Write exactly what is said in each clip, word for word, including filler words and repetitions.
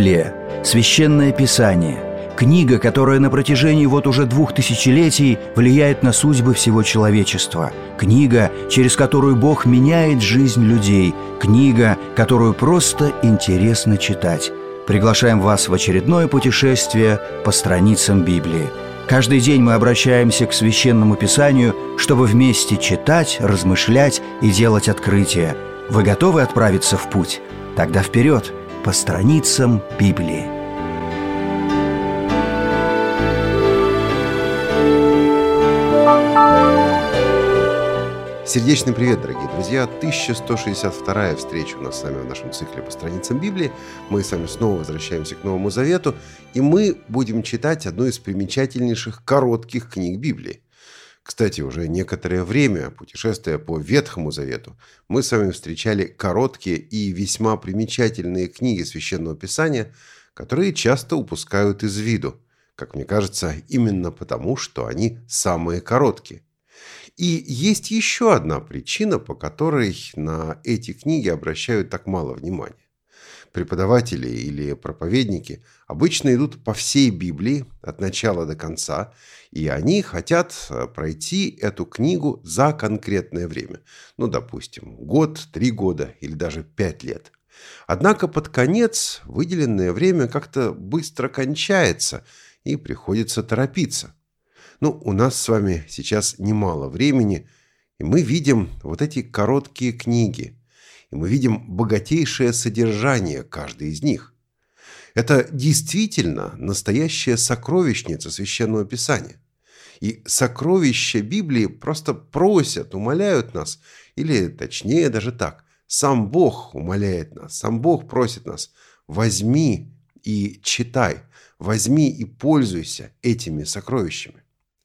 Библия – священное писание, книга, которая на протяжении вот уже двух тысячелетий влияет на судьбы всего человечества, книга, через которую Бог меняет жизнь людей, книга, которую просто интересно читать. Приглашаем вас в очередное путешествие по страницам Библии. Каждый день мы обращаемся к Священному Писанию, чтобы вместе читать, размышлять и делать открытия. Вы готовы отправиться в путь? Тогда вперед, по страницам Библии. Сердечный привет, дорогие друзья! тысяча сто шестьдесят вторая встреча у нас с вами в нашем цикле по страницам Библии. Мы с вами снова возвращаемся к Новому Завету, и мы будем читать одну из примечательнейших коротких книг Библии. Кстати, уже некоторое время, путешествуя по Ветхому Завету, мы с вами встречали короткие и весьма примечательные книги Священного Писания, которые часто упускают из виду, как мне кажется, именно потому, что они самые короткие. И есть еще одна причина, по которой на эти книги обращают так мало внимания. Преподаватели или проповедники обычно идут по всей Библии от начала до конца, и они хотят пройти эту книгу за конкретное время. Ну, допустим, год, три года или даже пять лет. Однако под конец выделенное время как-то быстро кончается, и приходится торопиться. Ну, у нас с вами сейчас немало времени, и мы видим вот эти короткие книги, и мы видим богатейшее содержание каждой из них. Это действительно настоящая сокровищница Священного Писания. И сокровища Библии просто просят, умоляют нас, или точнее даже так, сам Бог умоляет нас, сам Бог просит нас: возьми и читай, возьми и пользуйся этими сокровищами.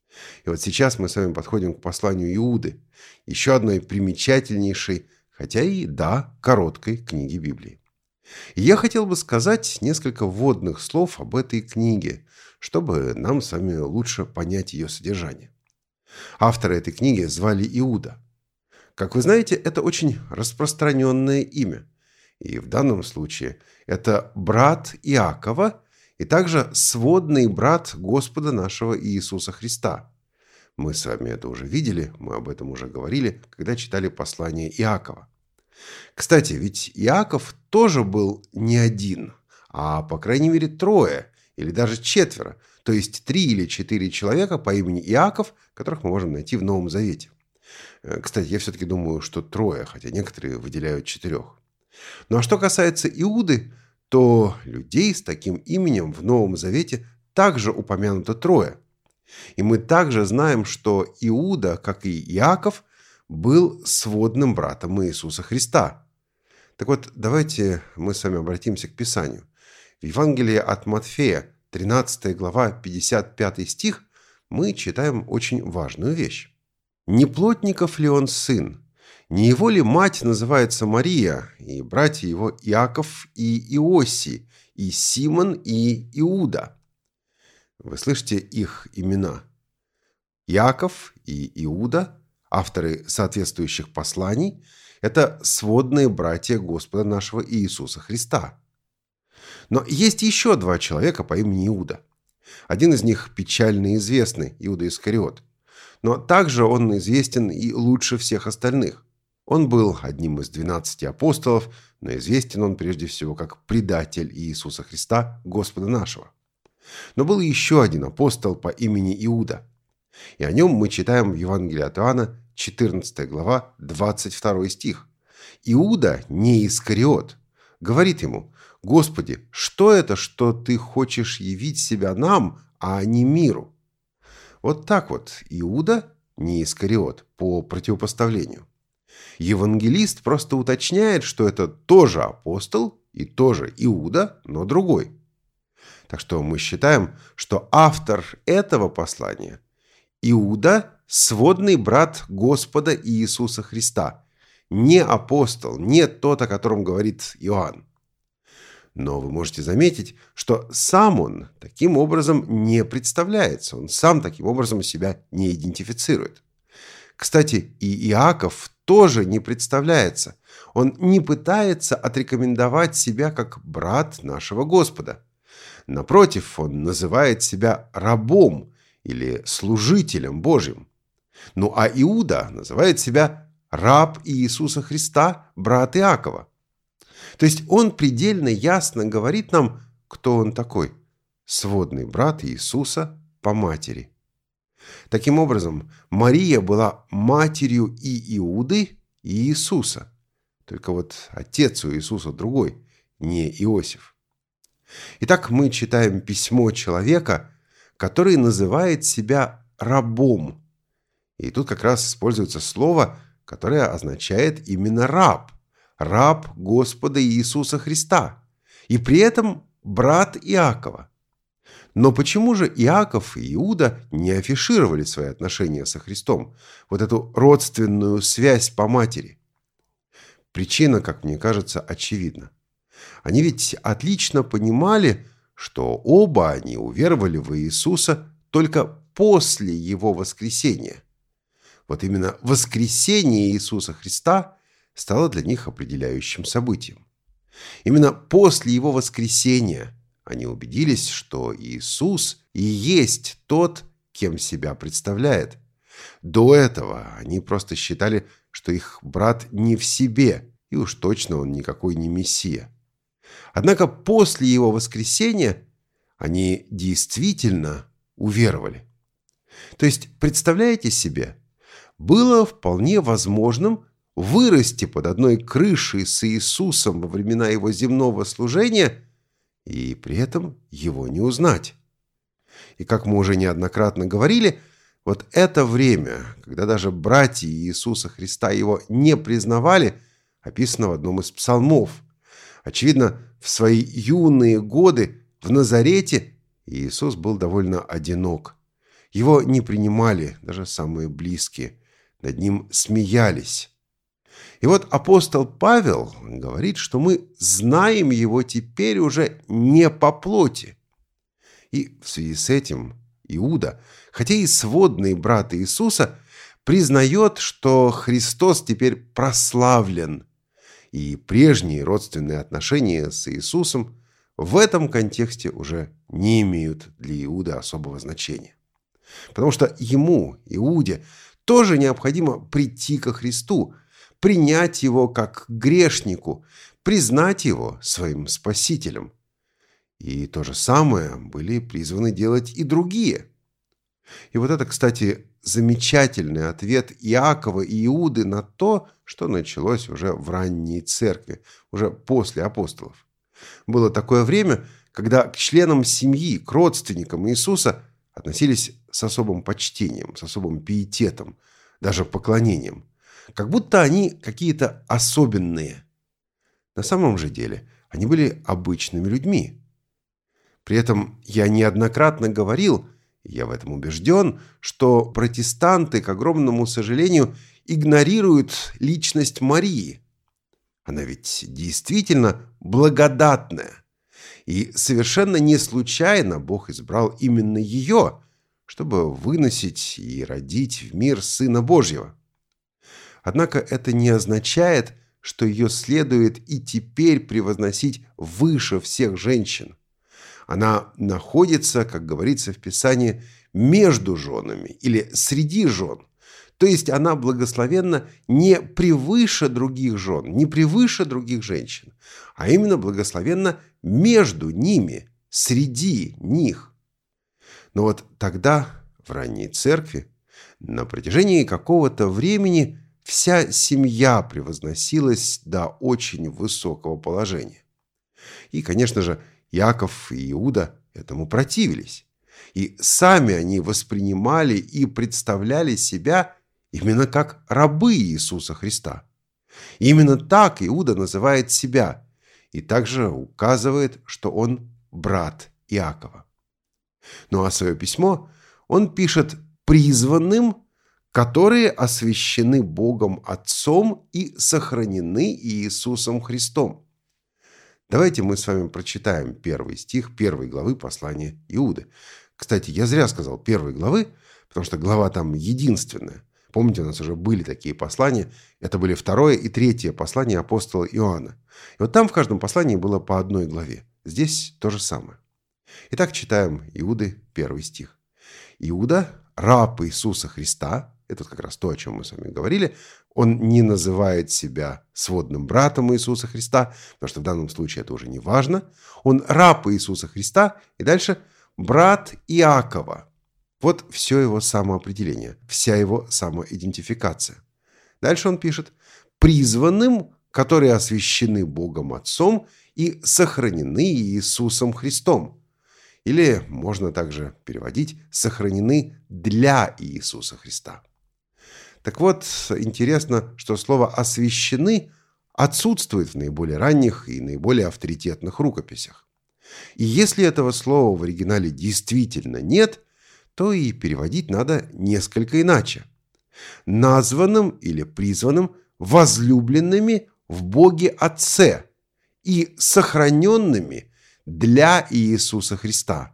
И вот сейчас мы с вами подходим к посланию Иуды, еще одной примечательнейшей, хотя и, да, короткой книги Библии. И я хотел бы сказать несколько вводных слов об этой книге, чтобы нам с вами лучше понять ее содержание. Автора этой книги звали Иуда. Как вы знаете, это очень распространенное имя. И в данном случае это брат Иакова, и также сводный брат Господа нашего Иисуса Христа. Мы с вами это уже видели, мы об этом уже говорили, когда читали послание Иакова. Кстати, ведь Иаков тоже был не один, а по крайней мере трое или даже четверо, то есть три или четыре человека по имени Иаков, которых мы можем найти в Новом Завете. Кстати, я все-таки думаю, что трое, хотя некоторые выделяют четырех. Ну а что касается Иуды, то людей с таким именем в Новом Завете также упомянуто трое. И мы также знаем, что Иуда, как и Иаков, был сводным братом Иисуса Христа. Так вот, давайте мы с вами обратимся к Писанию. В Евангелии от Матфея, тринадцатая глава, пятьдесят пятый стих, мы читаем очень важную вещь. «Не плотников ли он сын? Не его ли мать называется Мария, и братья его Иаков и Иосий, и Симон и Иуда?» Вы слышите их имена. Иаков и Иуда, авторы соответствующих посланий, это сводные братья Господа нашего Иисуса Христа. Но есть еще два человека по имени Иуда. Один из них печально известный, Иуда Искариот. Но также он известен и лучше всех остальных. Он был одним из двенадцати апостолов, но известен он прежде всего как предатель Иисуса Христа, Господа нашего. Но был еще один апостол по имени Иуда. И о нем мы читаем в Евангелии от Иоанна, четырнадцатая глава, двадцать второй стих. Иуда, не Искариот, говорит ему: «Господи, что это, что ты хочешь явить себя нам, а не миру?» Вот так вот Иуда, не Искариот, по противопоставлению. Евангелист просто уточняет, что это тоже апостол и тоже Иуда, но другой. Так что мы считаем, что автор этого послания – Иуда, сводный брат Господа Иисуса Христа, не апостол, не тот, о котором говорит Иоанн. Но вы можете заметить, что сам он таким образом не представляется, он сам таким образом себя не идентифицирует. Кстати, и Иаков тоже не представляется. Он не пытается отрекомендовать себя как брат нашего Господа. Напротив, он называет себя рабом или служителем Божьим. Ну а Иуда называет себя раб Иисуса Христа, брат Иакова. То есть он предельно ясно говорит нам, кто он такой. Сводный брат Иисуса по матери. Таким образом, Мария была матерью и Иуды, и Иисуса. Только вот отец у Иисуса другой, не Иосиф. Итак, мы читаем письмо человека, который называет себя рабом. И тут как раз используется слово, которое означает именно раб. Раб Господа Иисуса Христа. И при этом брат Иакова. Но почему же Иаков и Иуда не афишировали свои отношения со Христом? Вот эту родственную связь по матери. Причина, как мне кажется, очевидна. Они ведь отлично понимали, что оба они уверовали в Иисуса только после Его воскресения. Вот именно воскресение Иисуса Христа стало для них определяющим событием. Именно после Его воскресения они убедились, что Иисус и есть тот, кем себя представляет. До этого они просто считали, что их брат не в себе, и уж точно он никакой не Мессия. Однако после Его воскресения они действительно уверовали. То есть, представляете себе, было вполне возможным вырасти под одной крышей с Иисусом во времена Его земного служения и при этом Его не узнать. И как мы уже неоднократно говорили, вот это время, когда даже братья Иисуса Христа Его не признавали, описано в одном из псалмов. Очевидно, в свои юные годы в Назарете Иисус был довольно одинок. Его не принимали даже самые близкие, над ним смеялись. И вот апостол Павел говорит, что мы знаем Его теперь уже не по плоти. И в связи с этим Иуда, хотя и сводный брат Иисуса, признает, что Христос теперь прославлен, и прежние родственные отношения с Иисусом в этом контексте уже не имеют для Иуды особого значения. Потому что ему, Иуде, тоже необходимо прийти ко Христу, принять Его как грешнику, признать Его своим Спасителем. И то же самое были призваны делать и другие. И вот это, кстати, замечательный ответ Иакова и Иуды на то, что началось уже в ранней церкви, уже после апостолов. Было такое время, когда к членам семьи, к родственникам Иисуса относились с особым почтением, с особым пиететом, даже поклонением. Как будто они какие-то особенные. На самом же деле они были обычными людьми. При этом я неоднократно говорил, и я в этом убежден, что протестанты, к огромному сожалению, игнорируют личность Марии. Она ведь действительно благодатная. И совершенно не случайно Бог избрал именно ее, чтобы выносить и родить в мир Сына Божьего. Однако это не означает, что ее следует и теперь превозносить выше всех женщин. Она находится, как говорится в Писании, между женами или среди жен. То есть она благословенна не превыше других жен, не превыше других женщин, а именно благословенна между ними, среди них. Но вот тогда, в ранней церкви, на протяжении какого-то времени вся семья превозносилась до очень высокого положения. И, конечно же, Иаков и Иуда этому противились. И сами они воспринимали и представляли себя именно как рабы Иисуса Христа. И именно так Иуда называет себя и также указывает, что он брат Иакова. Ну а свое письмо он пишет призванным, которые освящены Богом Отцом и сохранены Иисусом Христом. Давайте мы с вами прочитаем первый стих первой главы послания Иуды. Кстати, я зря сказал первой главы, потому что глава там единственная. Помните, у нас уже были такие послания. Это были второе и третье послание апостола Иоанна. И вот там в каждом послании было по одной главе. Здесь то же самое. Итак, читаем Иуды, первый стих. Иуда, раб Иисуса Христа, это как раз то, о чем мы с вами говорили, он не называет себя сводным братом Иисуса Христа, потому что в данном случае это уже не важно. Он раб Иисуса Христа, и дальше брат Иакова. Вот все его самоопределение, вся его самоидентификация. Дальше он пишет: призванным, которые освящены Богом Отцом и сохранены Иисусом Христом. Или можно также переводить: сохранены для Иисуса Христа. Так вот, интересно, что слово «освящены» отсутствует в наиболее ранних и наиболее авторитетных рукописях. И если этого слова в оригинале действительно нет, то и переводить надо несколько иначе. Названным или призванным возлюбленными в Боге Отце и сохраненными для Иисуса Христа.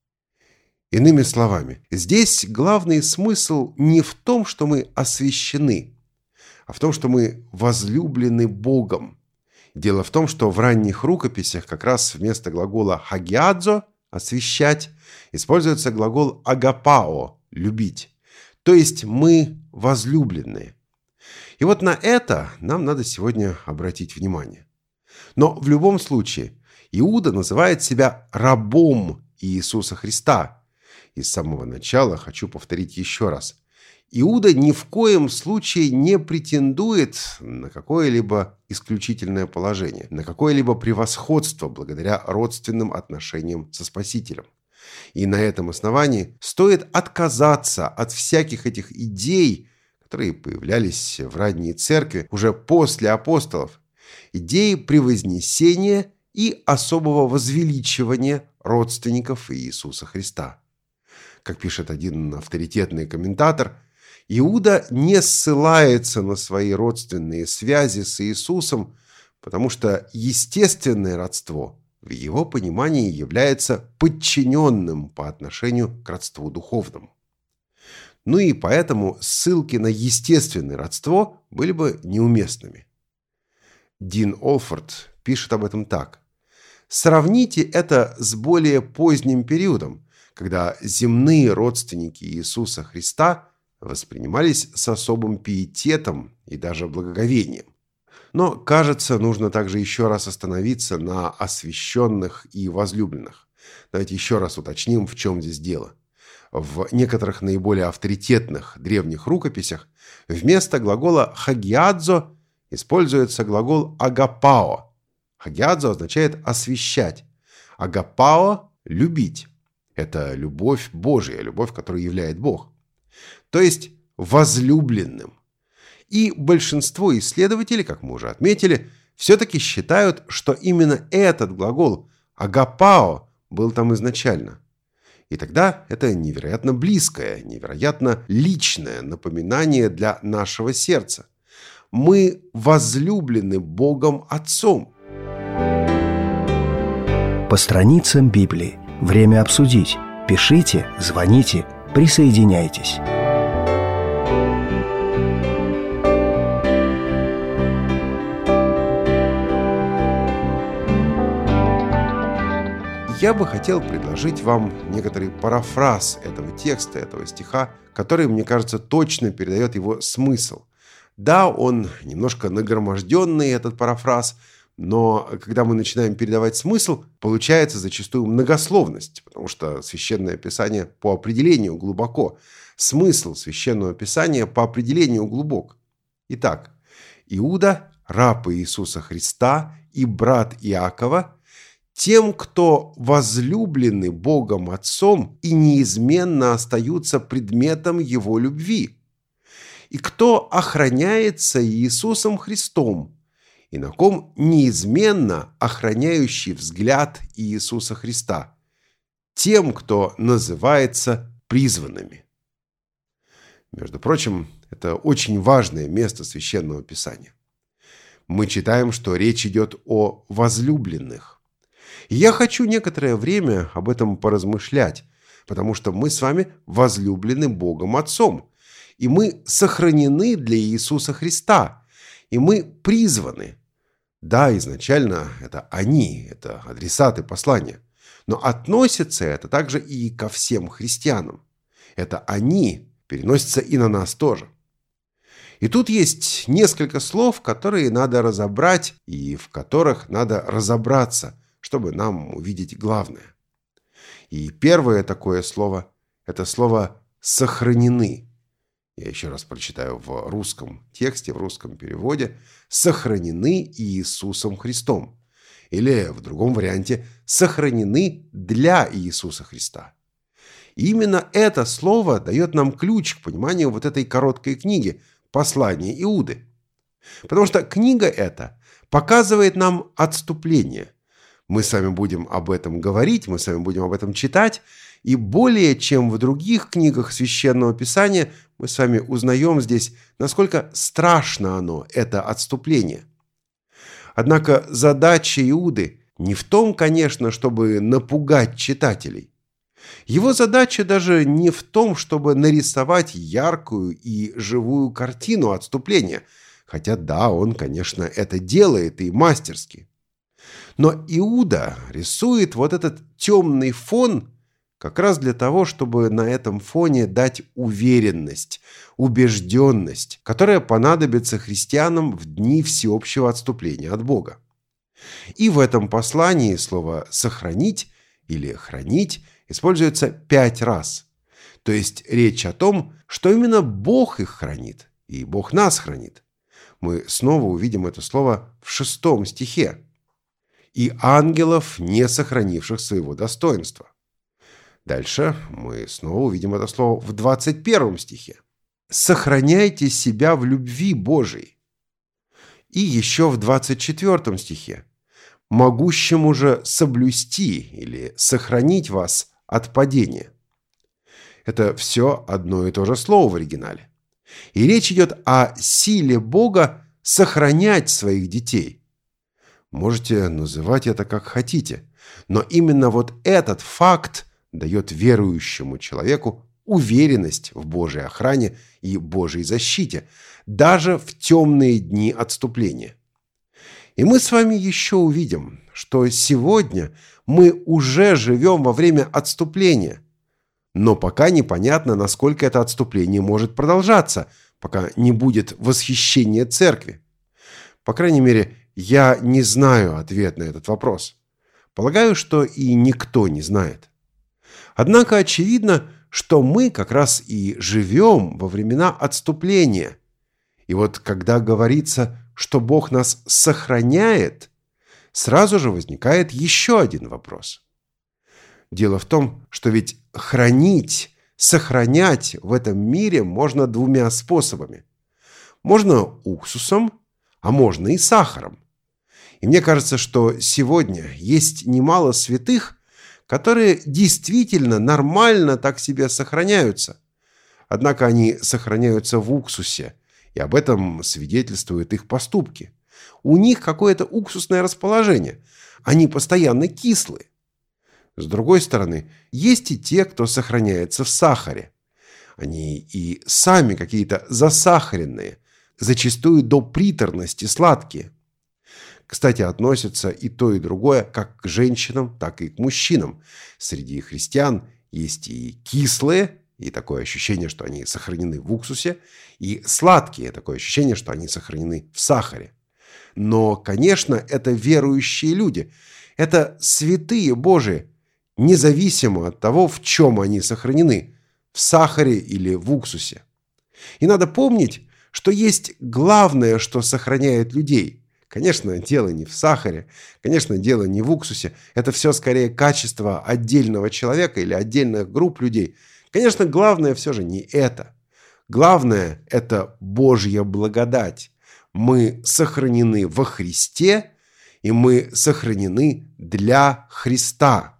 Иными словами, здесь главный смысл не в том, что мы освящены, а в том, что мы возлюблены Богом. Дело в том, что в ранних рукописях как раз вместо глагола «хагиадзо» – «освящать» используется глагол «агапао» – «любить». То есть мы возлюбленные. И вот на это нам надо сегодня обратить внимание. Но в любом случае Иуда называет себя рабом Иисуса Христа. И с самого начала хочу повторить еще раз. Иуда ни в коем случае не претендует на какое-либо исключительное положение, на какое-либо превосходство благодаря родственным отношениям со Спасителем. И на этом основании стоит отказаться от всяких этих идей, которые появлялись в ранней церкви уже после апостолов, идеи превознесения и особого возвеличивания родственников Иисуса Христа. Как пишет один авторитетный комментатор, Иуда не ссылается на свои родственные связи с Иисусом, потому что естественное родство в его понимании является подчиненным по отношению к родству духовному. Ну и поэтому ссылки на естественное родство были бы неуместными. Дин Олфорд пишет об этом так. Сравните это с более поздним периодом, когда земные родственники Иисуса Христа воспринимались с особым пиететом и даже благоговением. Но, кажется, нужно также еще раз остановиться на освященных и возлюбленных. Давайте еще раз уточним, в чем здесь дело. В некоторых наиболее авторитетных древних рукописях вместо глагола «хагиадзо» используется глагол «агапао». «Хагиадзо» означает «освящать», «агапао» – «любить». Это любовь Божия, любовь, которую являет Бог. То есть возлюбленным. И большинство исследователей, как мы уже отметили, все-таки считают, что именно этот глагол «агапао» был там изначально. И тогда это невероятно близкое, невероятно личное напоминание для нашего сердца. Мы возлюблены Богом Отцом. По страницам Библии. Время обсудить. Пишите, звоните, присоединяйтесь. Я бы хотел предложить вам некоторый парафраз этого текста, этого стиха, который, мне кажется, точно передает его смысл. Да, он немножко нагроможденный, этот парафраз, но когда мы начинаем передавать смысл, получается зачастую многословность, потому что Священное Писание по определению глубоко. Смысл Священного Писания по определению глубок. Итак, Иуда, раб Иисуса Христа и брат Иакова, тем, кто возлюблены Богом Отцом и неизменно остаются предметом Его любви, и кто охраняется Иисусом Христом, и на ком неизменно охраняющий взгляд Иисуса Христа, тем, кто называется призванными. Между прочим, это очень важное место Священного Писания. Мы читаем, что речь идет о возлюбленных. И я хочу некоторое время об этом поразмышлять, потому что мы с вами возлюблены Богом Отцом. И мы сохранены для Иисуса Христа. И мы призваны. Да, изначально это они, это адресаты послания. Но относится это также и ко всем христианам. Это они переносится и на нас тоже. И тут есть несколько слов, которые надо разобрать и в которых надо разобраться, чтобы нам увидеть главное. И первое такое слово – это слово «сохранены». Я еще раз прочитаю в русском тексте, в русском переводе. «Сохранены Иисусом Христом». Или в другом варианте «сохранены для Иисуса Христа». И именно это слово дает нам ключ к пониманию вот этой короткой книги «Послание Иуды». Потому что книга эта показывает нам отступление. Мы с вами будем об этом говорить, мы с вами будем об этом читать. И более чем в других книгах Священного Писания мы с вами узнаем здесь, насколько страшно оно, это отступление. Однако задача Иуды не в том, конечно, чтобы напугать читателей. Его задача даже не в том, чтобы нарисовать яркую и живую картину отступления, хотя да, он, конечно, это делает и мастерски. Но Иуда рисует вот этот темный фон как раз для того, чтобы на этом фоне дать уверенность, убежденность, которая понадобится христианам в дни всеобщего отступления от Бога. И в этом послании слово «сохранить» или «хранить» используется пять раз. То есть речь о том, что именно Бог их хранит, и Бог нас хранит. Мы снова увидим это слово в шестом стихе. «И ангелов, не сохранивших своего достоинства». Дальше мы снова увидим это слово в двадцать первом стихе. «Сохраняйте себя в любви Божией». И еще в двадцать четвёртом стихе. «Могущему же соблюсти» или «сохранить вас от падения». Это все одно и то же слово в оригинале. И речь идет о силе Бога сохранять своих детей. Можете называть это как хотите, но именно вот этот факт дает верующему человеку уверенность в Божьей охране и Божьей защите, даже в темные дни отступления. И мы с вами еще увидим, что сегодня мы уже живем во время отступления, но пока непонятно, насколько это отступление может продолжаться, пока не будет восхищения церкви. По крайней мере, я не знаю ответ на этот вопрос. Полагаю, что и никто не знает. Однако очевидно, что мы как раз и живем во времена отступления. И вот когда говорится, что Бог нас сохраняет, сразу же возникает еще один вопрос. Дело в том, что ведь хранить, сохранять в этом мире можно двумя способами. Можно уксусом, а можно и сахаром. И мне кажется, что сегодня есть немало святых, которые действительно нормально так себе сохраняются. Однако они сохраняются в уксусе, и об этом свидетельствуют их поступки. У них какое-то уксусное расположение, они постоянно кислые. С другой стороны, есть и те, кто сохраняется в сахаре. Они и сами какие-то засахаренные, зачастую до приторности сладкие. Кстати, относятся и то, и другое как к женщинам, так и к мужчинам. Среди христиан есть и кислые, и такое ощущение, что они сохранены в уксусе, и сладкие, такое ощущение, что они сохранены в сахаре. Но, конечно, это верующие люди, это святые Божии, независимо от того, в чем они сохранены, в сахаре или в уксусе. И надо помнить, что есть главное, что сохраняет людей. Конечно, дело не в сахаре, конечно, дело не в уксусе. Это все скорее качество отдельного человека или отдельных групп людей. Конечно, главное все же не это. Главное – это Божья благодать. Мы сохранены во Христе, и мы сохранены для Христа.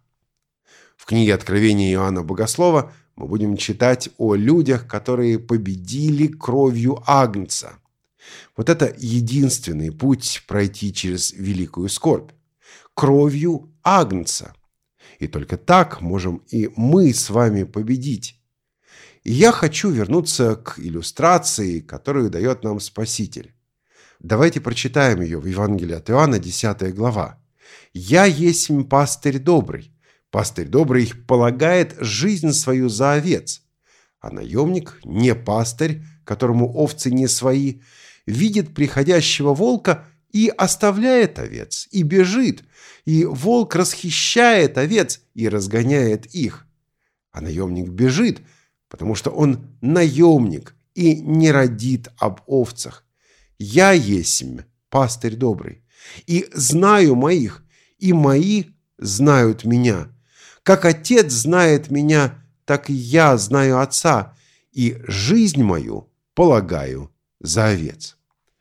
В книге Откровения Иоанна Богослова мы будем читать о людях, которые победили кровью Агнца. Вот это единственный путь пройти через великую скорбь. Кровью Агнца. И только так можем и мы с вами победить. И я хочу вернуться к иллюстрации, которую дает нам Спаситель. Давайте прочитаем ее в Евангелии от Иоанна, десятая глава. «Я есть пастырь добрый. Пастырь добрый полагает жизнь свою за овец. А наемник, не пастырь, которому овцы не свои, видит приходящего волка и оставляет овец, и бежит, и волк расхищает овец и разгоняет их. А наемник бежит, потому что он наемник и не родит об овцах. Я есмь пастырь добрый, и знаю моих, и мои знают меня. Как Отец знает меня, так и я знаю Отца, и жизнь мою полагаю за овец».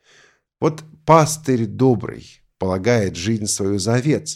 Вот пастырь добрый полагает жизнь свою за овец.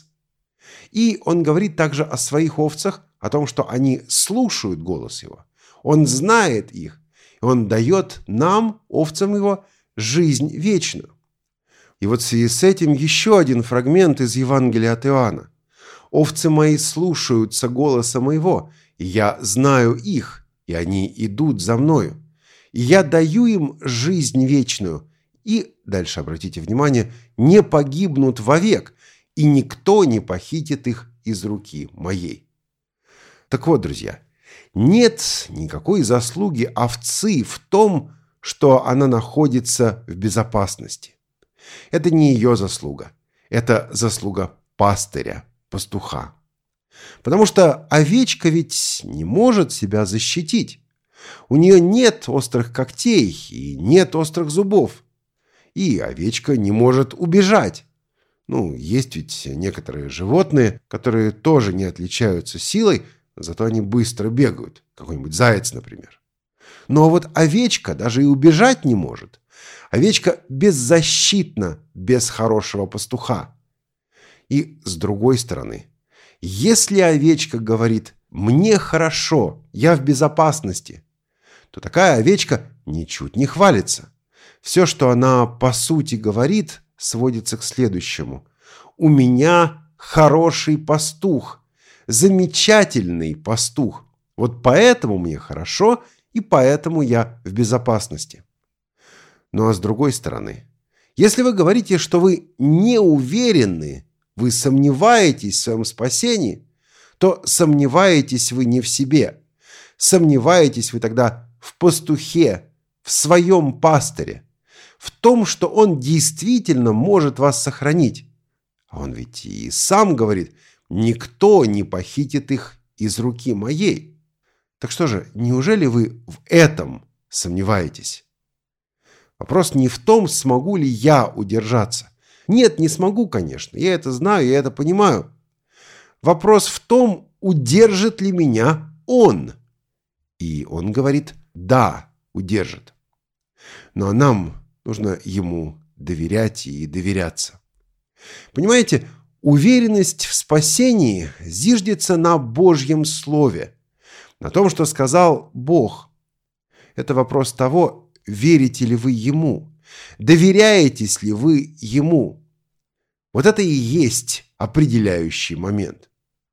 И он говорит также о своих овцах, о том, что они слушают голос его. Он знает их, и он дает нам, овцам его, жизнь вечную. И вот в связи с этим еще один фрагмент из Евангелия от Иоанна. «Овцы мои слушаются голоса моего, и я знаю их, и они идут за мною. И я даю им жизнь вечную, и, дальше обратите внимание, не погибнут вовек, и никто не похитит их из руки моей». Так вот, друзья, нет никакой заслуги овцы в том, что она находится в безопасности. Это не ее заслуга, это заслуга пастыря, пастуха. Потому что овечка ведь не может себя защитить. У нее нет острых когтей и нет острых зубов. И овечка не может убежать. Ну, есть ведь некоторые животные, которые тоже не отличаются силой, зато они быстро бегают. Какой-нибудь заяц, например. Но вот овечка даже и убежать не может. Овечка беззащитна без хорошего пастуха. И с другой стороны, если овечка говорит «мне хорошо, я в безопасности», то такая овечка ничуть не хвалится. Все, что она по сути говорит, сводится к следующему. «У меня хороший пастух, замечательный пастух. Вот поэтому мне хорошо, и поэтому я в безопасности». Ну а с другой стороны, если вы говорите, что вы не уверены, вы сомневаетесь в своем спасении, то сомневаетесь вы не в себе. Сомневаетесь вы тогда в пастухе, в своем пастыре, в том, что он действительно может вас сохранить. А он ведь и сам говорит: «Никто не похитит их из руки моей». Так что же, неужели вы в этом сомневаетесь? Вопрос не в том, смогу ли я удержаться. Нет, не смогу, конечно. Я это знаю, я это понимаю. Вопрос в том, удержит ли меня он. И он говорит: да, удержит. Но нам нужно ему доверять и доверяться. Понимаете, уверенность в спасении зиждется на Божьем Слове, на том, что сказал Бог. Это вопрос того, верите ли вы Ему, доверяетесь ли вы Ему. Вот это и есть определяющий момент.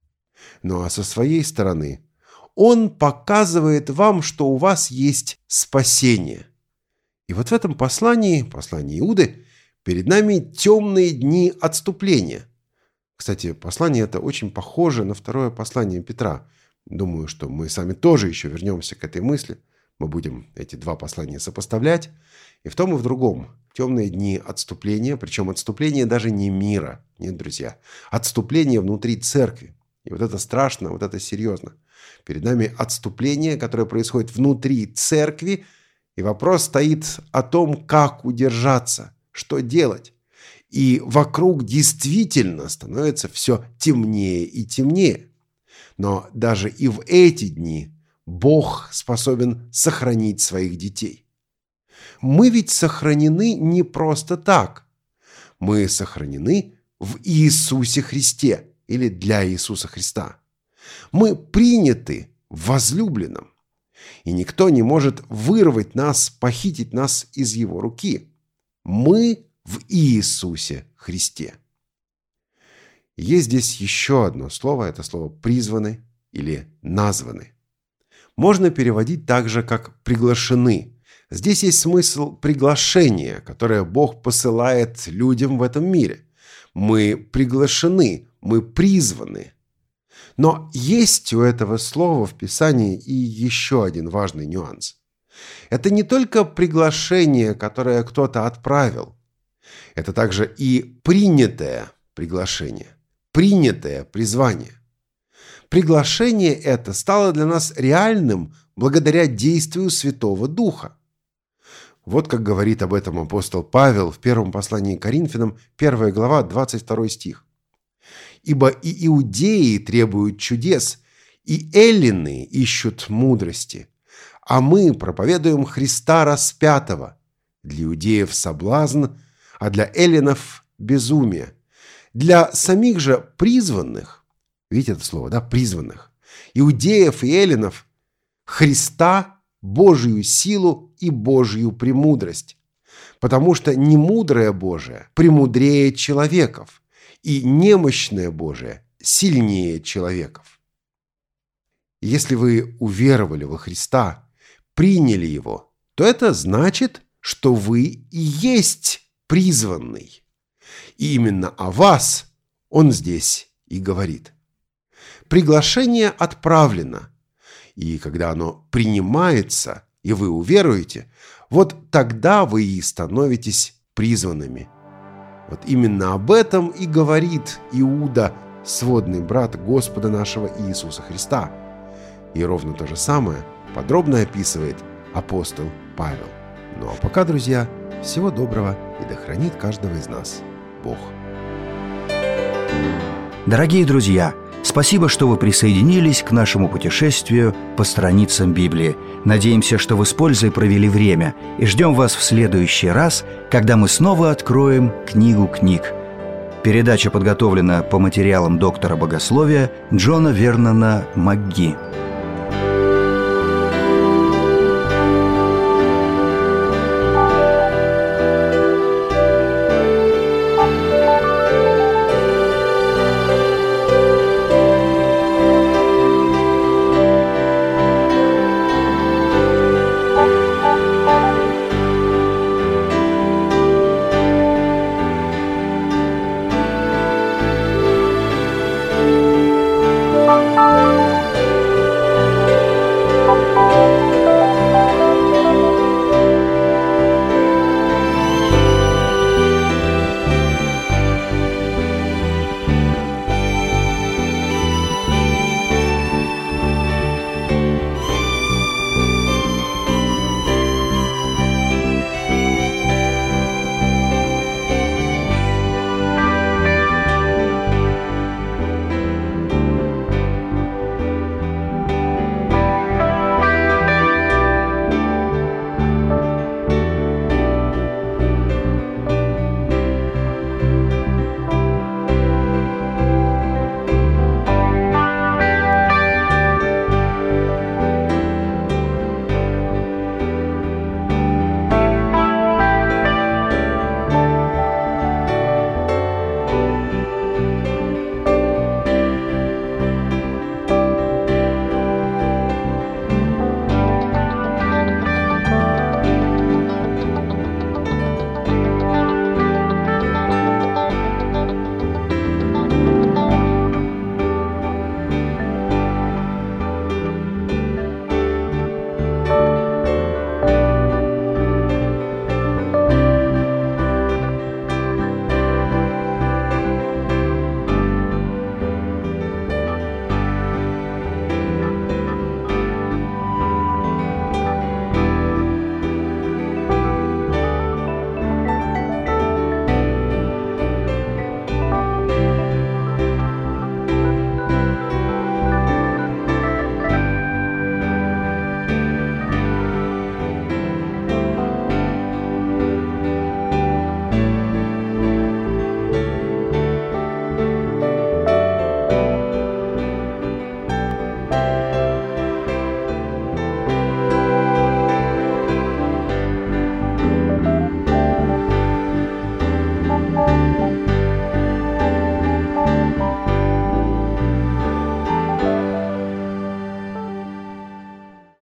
Ну а со своей стороны, Он показывает вам, что у вас есть спасение. И вот в этом послании, послании Иуды, перед нами темные дни отступления. Кстати, послание это очень похоже на второе послание Петра. Думаю, что мы сами тоже еще вернемся к этой мысли. Мы будем эти два послания сопоставлять. И в том, и в другом темные дни отступления, причем отступление даже не мира, нет, друзья, отступление внутри церкви. И вот это страшно, вот это серьезно. Перед нами отступление, которое происходит внутри церкви, и вопрос стоит о том, как удержаться, что делать. И вокруг действительно становится все темнее и темнее. Но даже и в эти дни Бог способен сохранить своих детей. Мы ведь сохранены не просто так. Мы сохранены в Иисусе Христе или для Иисуса Христа. Мы приняты в возлюбленном. И никто не может вырвать нас, похитить нас из Его руки. Мы в Иисусе Христе. Есть здесь еще одно слово. Это слово «призваны» или «названы». можно переводить также как «приглашены». Здесь есть смысл приглашения, которое Бог посылает людям в этом мире. Мы приглашены, мы призваны. Но есть у этого слова в Писании и еще один важный нюанс. Это не только приглашение, которое кто-то отправил. Это также и принятое приглашение, принятое призвание. Приглашение это стало для нас реальным благодаря действию Святого Духа. Вот как говорит об этом апостол Павел в первом послании к Коринфянам, первая глава, двадцать второй стих. «Ибо и иудеи требуют чудес, и эллины ищут мудрости, а мы проповедуем Христа распятого, для иудеев соблазн, а для эллинов безумие, для самих же призванных». Видите это слово, да? Призванных. Иудеев и эллинов Христа, Божию силу и Божью премудрость. Потому что немудрое Божие премудрее человеков, и немощное Божие сильнее человеков. Если вы уверовали во Христа, приняли Его, то это значит, что вы и есть призванный. И именно о вас Он здесь и говорит. Приглашение отправлено, и когда оно принимается, и вы уверуете, вот тогда вы и становитесь призванными. Вот именно об этом и говорит Иуда, сводный брат Господа нашего Иисуса Христа. И ровно то же самое подробно описывает апостол Павел. Ну а пока, друзья, всего доброго, и да хранит каждого из нас Бог. Дорогие друзья, спасибо, что вы присоединились к нашему путешествию по страницам Библии. Надеемся, что вы с пользой провели время, и ждем вас в следующий раз, когда мы снова откроем книгу книг. Передача подготовлена по материалам доктора богословия Джона Вернона МакГи.